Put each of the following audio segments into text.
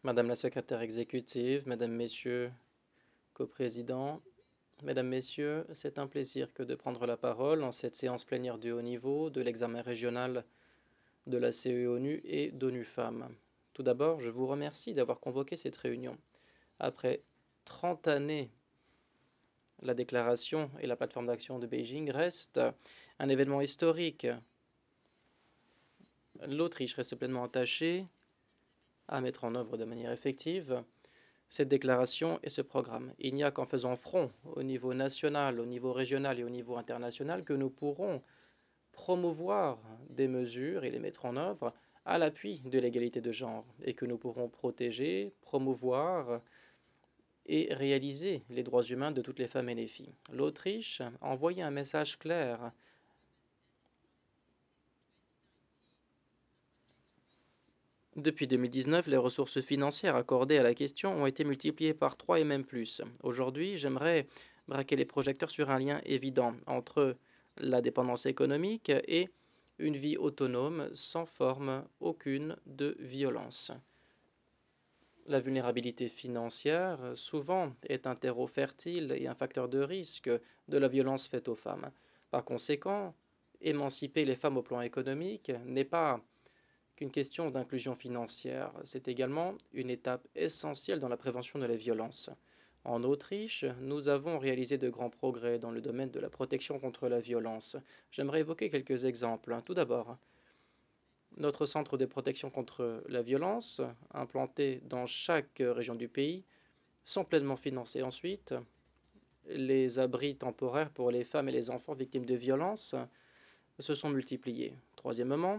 Madame la secrétaire exécutive, mesdames, messieurs, coprésidents, mesdames, messieurs, c'est un plaisir que de prendre la parole en cette séance plénière du haut niveau de l'examen régional de la CE-ONU et d'ONU Femmes. Tout d'abord, je vous remercie d'avoir convoqué cette réunion. Après 30 années, la déclaration et la plateforme d'action de Beijing restent un événement historique. L'Autriche reste pleinement attachée à mettre en œuvre de manière effective cette déclaration et ce programme. Il n'y a qu'en faisant front au niveau national, au niveau régional et au niveau international que nous pourrons promouvoir des mesures et les mettre en œuvre à l'appui de l'égalité de genre et que nous pourrons protéger, promouvoir et réaliser les droits humains de toutes les femmes et les filles. L'Autriche a envoyé un message clair. Depuis 2019, les ressources financières accordées à la question ont été multipliées par 3 et même plus. Aujourd'hui, j'aimerais braquer les projecteurs sur un lien évident entre la dépendance économique et une vie autonome sans forme aucune de violence. La vulnérabilité financière, souvent, est un terreau fertile et un facteur de risque de la violence faite aux femmes. Par conséquent, émanciper les femmes au plan économique n'est pas qu'une question d'inclusion financière, c'est également une étape essentielle dans la prévention de la violence. En Autriche, nous avons réalisé de grands progrès dans le domaine de la protection contre la violence. J'aimerais évoquer quelques exemples. Tout d'abord, notre centre de protection contre la violence, implanté dans chaque région du pays, sont pleinement financés. Ensuite, les abris temporaires pour les femmes et les enfants victimes de violences se sont multipliés. Troisièmement,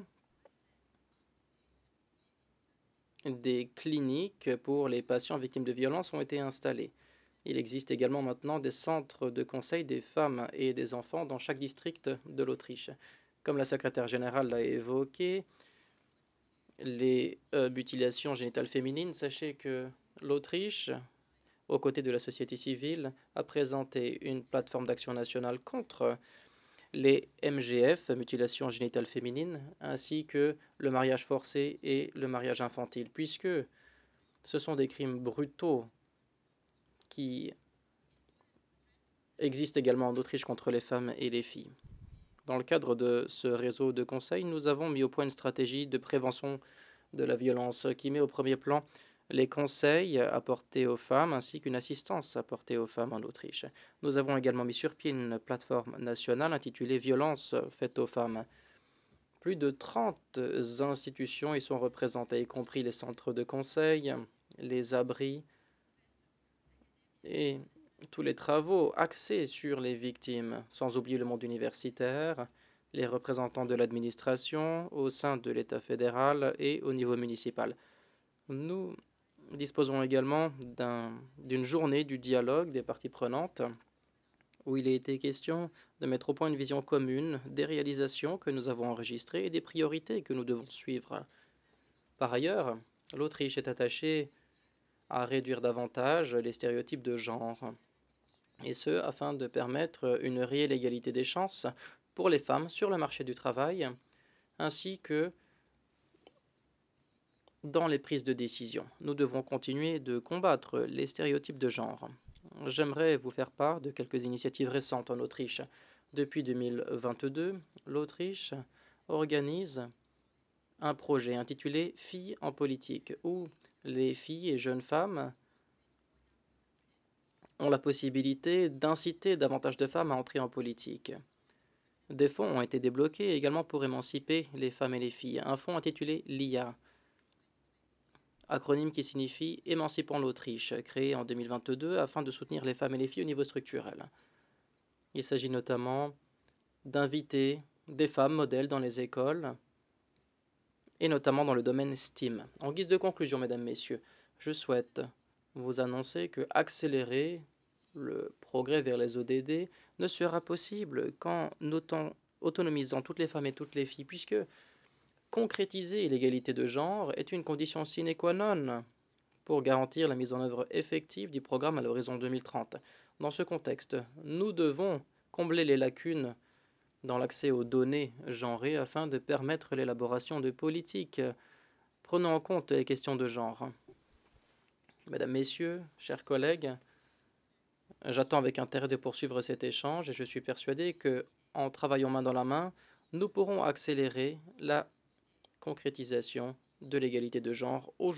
des cliniques pour les patients victimes de violences ont été installées. Il existe également maintenant des centres de conseil des femmes et des enfants dans chaque district de l'Autriche. Comme la secrétaire générale l'a évoqué, les mutilations génitales féminines, sachez que l'Autriche, aux côtés de la société civile, a présenté une plateforme d'action nationale contre les MGF, mutilations génitales féminines, ainsi que le mariage forcé et le mariage infantile, puisque ce sont des crimes brutaux qui existent également en Autriche contre les femmes et les filles. Dans le cadre de ce réseau de conseils, nous avons mis au point une stratégie de prévention de la violence qui met au premier plan les conseils apportés aux femmes ainsi qu'une assistance apportée aux femmes en Autriche. Nous avons également mis sur pied une plateforme nationale intitulée Violences faites aux femmes. Plus de 30 institutions y sont représentées, y compris les centres de conseil, les abris et tous les travaux axés sur les victimes, sans oublier le monde universitaire, les représentants de l'administration au sein de l'État fédéral et au niveau municipal. Nous disposons également d'une journée du dialogue des parties prenantes où il a été question de mettre au point une vision commune des réalisations que nous avons enregistrées et des priorités que nous devons suivre. Par ailleurs, l'Autriche est attachée à réduire davantage les stéréotypes de genre, et ce afin de permettre une réelle égalité des chances pour les femmes sur le marché du travail, ainsi que dans les prises de décision. Nous devrons continuer de combattre les stéréotypes de genre. J'aimerais vous faire part de quelques initiatives récentes en Autriche. Depuis 2022, l'Autriche organise un projet intitulé Filles en politique, où les filles et jeunes femmes ont la possibilité d'inciter davantage de femmes à entrer en politique. Des fonds ont été débloqués également pour émanciper les femmes et les filles. Un fonds intitulé LIA, acronyme qui signifie Émancipant l'Autriche, créé en 2022 afin de soutenir les femmes et les filles au niveau structurel. Il s'agit notamment d'inviter des femmes modèles dans les écoles et notamment dans le domaine STEAM. En guise de conclusion, mesdames, messieurs, je souhaite vous annoncer que accélérer le progrès vers les ODD ne sera possible qu'en autonomisant toutes les femmes et toutes les filles, puisque concrétiser l'égalité de genre est une condition sine qua non pour garantir la mise en œuvre effective du programme à l'horizon 2030. Dans ce contexte, nous devons combler les lacunes dans l'accès aux données genrées afin de permettre l'élaboration de politiques prenant en compte les questions de genre. Mesdames, Messieurs, chers collègues, j'attends avec intérêt de poursuivre cet échange et je suis persuadé que, en travaillant main dans la main, nous pourrons accélérer la concrétisation de l'égalité de genre aujourd'hui.